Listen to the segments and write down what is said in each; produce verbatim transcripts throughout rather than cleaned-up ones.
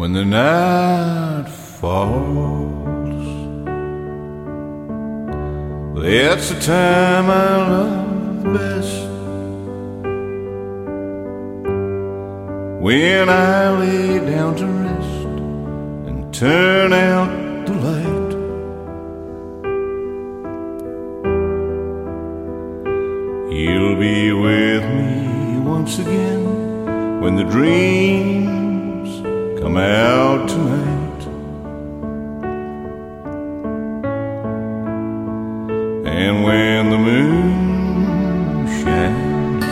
when the night falls. That's the time I love the best, when I lay down to rest and turn out the light. You'll be with me once again when the dreams come out tonight. And when the moon shines,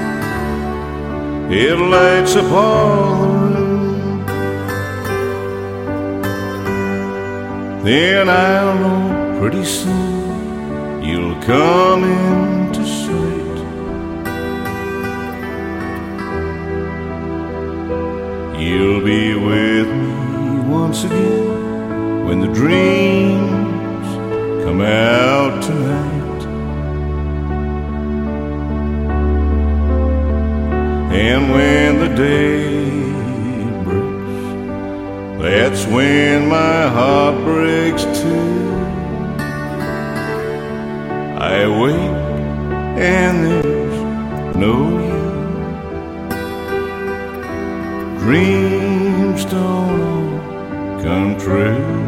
it lights up all the room. Then I'll know pretty soon you'll come into sight. You'll be with me once again when the dreams come out tonight. And when the day breaks, that's when my heart breaks too. I wake and there's no you. Dreams don't all come true.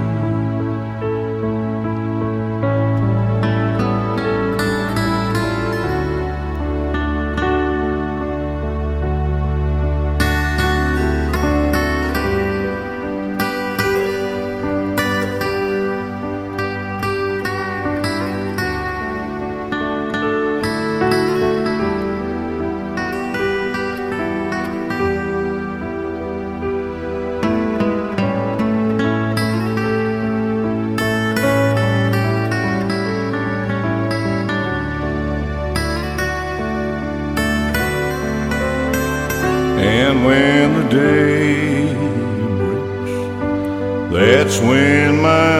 And when the day breaks, that's when my